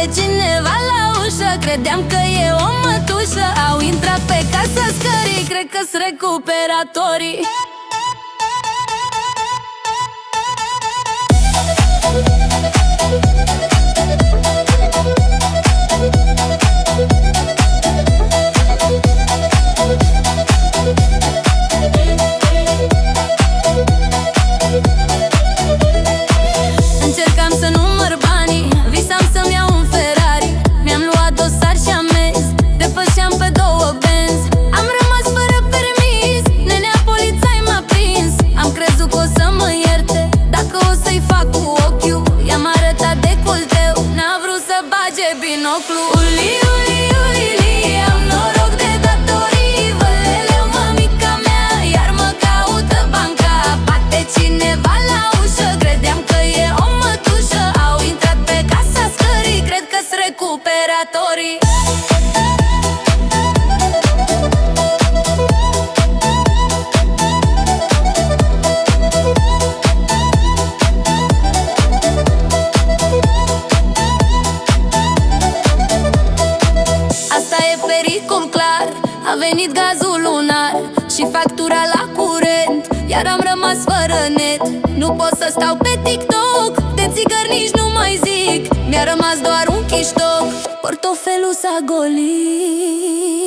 Bate cineva la ușă, credeam că e o mătușă. Au intrat pe casa scării, cred că-s recuperatorii. Încercam să număr banii, visam să-mi iau un Ferrari. Mi-am luat dosar și amenzi, depășeam pe 2 benzi. Am rămas fără permis, nenea polițai m-a prins. Am crezut că o să mă ierte, dacă o să-i fac cu ochiul. I-am arătat decolteu, n-a vrut să bage binoclu. Uli, uli, uli, uli, am noroc de datorii. Văleleu, mămica mea, iar mă caută banca. Bate cineva la ușă, credeam că e o mătușă. Au intrat pe casa scării, cred că-s recuperatorii. Asta e pericol clar, a venit gazul lunar și factura la curent, iar am rămas fără net. Nu pot să stau pe TikTok, de țigări nici nu mai zic. Mi-a rămas doar un chiștoc, portofelul s-a golit.